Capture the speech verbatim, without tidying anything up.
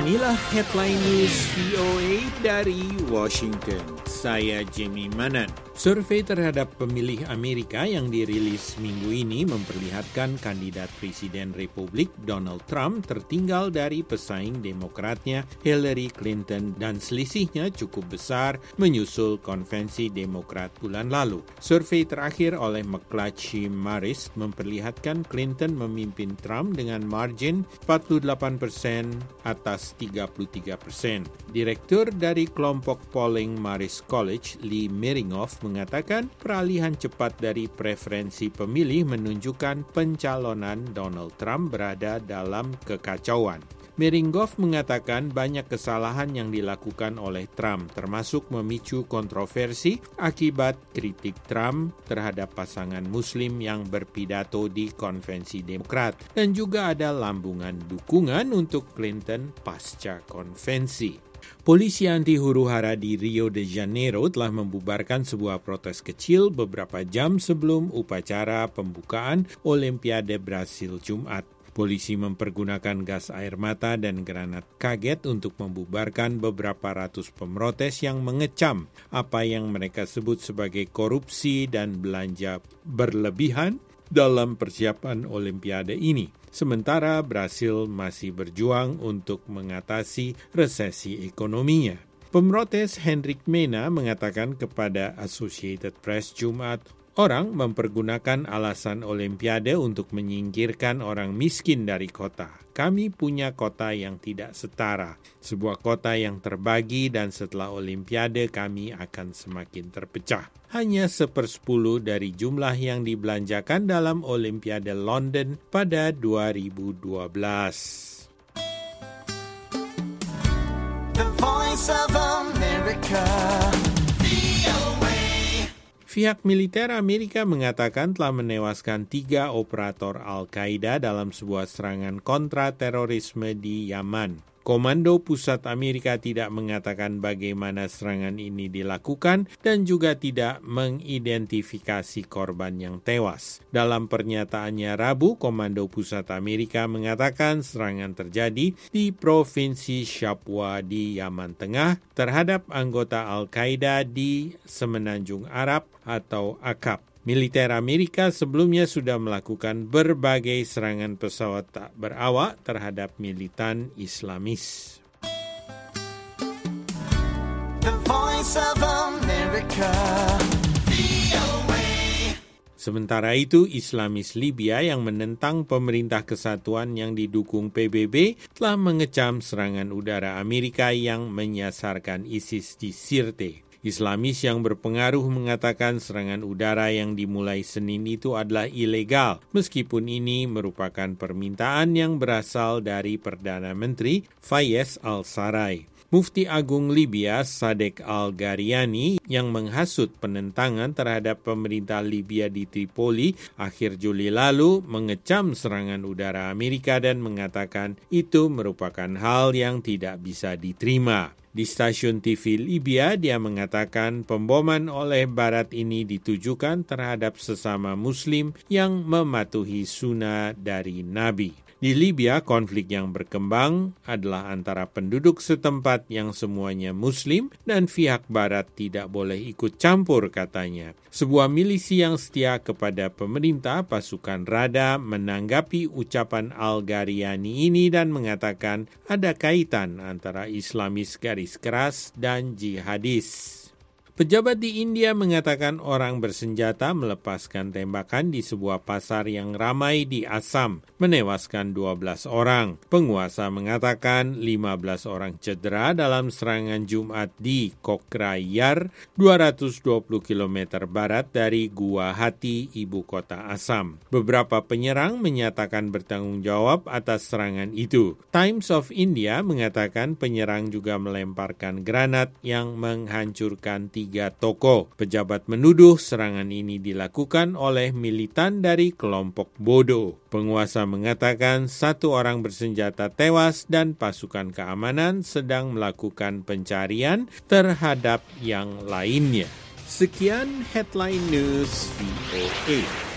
Inilah headline news V O A dari Washington. Saya Jimmy Manan. Survei terhadap pemilih Amerika yang dirilis minggu ini memperlihatkan kandidat Presiden Republik Donald Trump tertinggal dari pesaing Demokratnya Hillary Clinton dan selisihnya cukup besar menyusul konvensi Demokrat bulan lalu. Survei terakhir oleh McClatchy Marist memperlihatkan Clinton memimpin Trump dengan margin empat puluh delapan persen atas tiga puluh tiga persen. Direktur dari kelompok polling Marist College, Lee Miringoff, mengatakan peralihan cepat dari preferensi pemilih menunjukkan pencalonan Donald Trump berada dalam kekacauan. Miringoff mengatakan banyak kesalahan yang dilakukan oleh Trump, termasuk memicu kontroversi akibat kritik Trump terhadap pasangan Muslim yang berpidato di konvensi Demokrat, dan juga ada lambungan dukungan untuk Clinton pasca konvensi. Polisi anti huru-hara di Rio de Janeiro telah membubarkan sebuah protes kecil beberapa jam sebelum upacara pembukaan Olimpiade Brasil Jumat. Polisi mempergunakan gas air mata dan granat kaget untuk membubarkan beberapa ratus pemrotes yang mengecam apa yang mereka sebut sebagai korupsi dan belanja berlebihan dalam persiapan Olimpiade ini. Sementara Brasil masih berjuang untuk mengatasi resesi ekonominya. Pemrotes Henrik Mena mengatakan kepada Associated Press Jumat, orang mempergunakan alasan Olimpiade untuk menyingkirkan orang miskin dari kota. Kami punya kota yang tidak setara, sebuah kota yang terbagi, dan setelah Olimpiade kami akan semakin terpecah. Hanya sepersepuluh dari jumlah yang dibelanjakan dalam Olimpiade London pada dua ribu dua belas. The Voice of America. Pihak militer Amerika mengatakan telah menewaskan tiga operator Al-Qaeda dalam sebuah serangan kontra terorisme di Yaman. Komando Pusat Amerika tidak mengatakan bagaimana serangan ini dilakukan dan juga tidak mengidentifikasi korban yang tewas. Dalam pernyataannya Rabu, Komando Pusat Amerika mengatakan serangan terjadi di Provinsi Shabwa di Yaman Tengah terhadap anggota Al-Qaeda di Semenanjung Arab atau Aqab. Militer Amerika sebelumnya sudah melakukan berbagai serangan pesawat tak berawak terhadap militan Islamis. The Voice of America. Sementara itu, Islamis Libya yang menentang pemerintah kesatuan yang didukung P B B telah mengecam serangan udara Amerika yang menyasarkan ISIS di Sirte. Islamis yang berpengaruh mengatakan serangan udara yang dimulai Senin itu adalah ilegal, meskipun ini merupakan permintaan yang berasal dari Perdana Menteri Fayez Al-Sarraj. Mufti Agung Libya Sadek Al-Gharyani yang menghasut penentangan terhadap pemerintah Libya di Tripoli akhir Juli lalu mengecam serangan udara Amerika dan mengatakan itu merupakan hal yang tidak bisa diterima. Di stasiun T V Libya, dia mengatakan pemboman oleh Barat ini ditujukan terhadap sesama Muslim yang mematuhi sunnah dari Nabi. Di Libya, konflik yang berkembang adalah antara penduduk setempat yang semuanya Muslim dan pihak Barat tidak boleh ikut campur, katanya. Sebuah milisi yang setia kepada pemerintah, pasukan Rada, menanggapi ucapan Al-Gharyani ini dan mengatakan ada kaitan antara Islamis garis keras dan jihadis. Pejabat di India mengatakan orang bersenjata melepaskan tembakan di sebuah pasar yang ramai di Assam, menewaskan dua belas orang. Penguasa mengatakan lima belas orang cedera dalam serangan Jumat di Kokrayar, dua ratus dua puluh kilometer barat dari Guwahati, ibu kota Assam. Beberapa penyerang menyatakan bertanggung jawab atas serangan itu. Times of India mengatakan penyerang juga melemparkan granat yang menghancurkan tiga toko. Pejabat menuduh serangan ini dilakukan oleh militan dari kelompok Bodo. Penguasa mengatakan satu orang bersenjata tewas dan pasukan keamanan sedang melakukan pencarian terhadap yang lainnya. Sekian headline news V O A.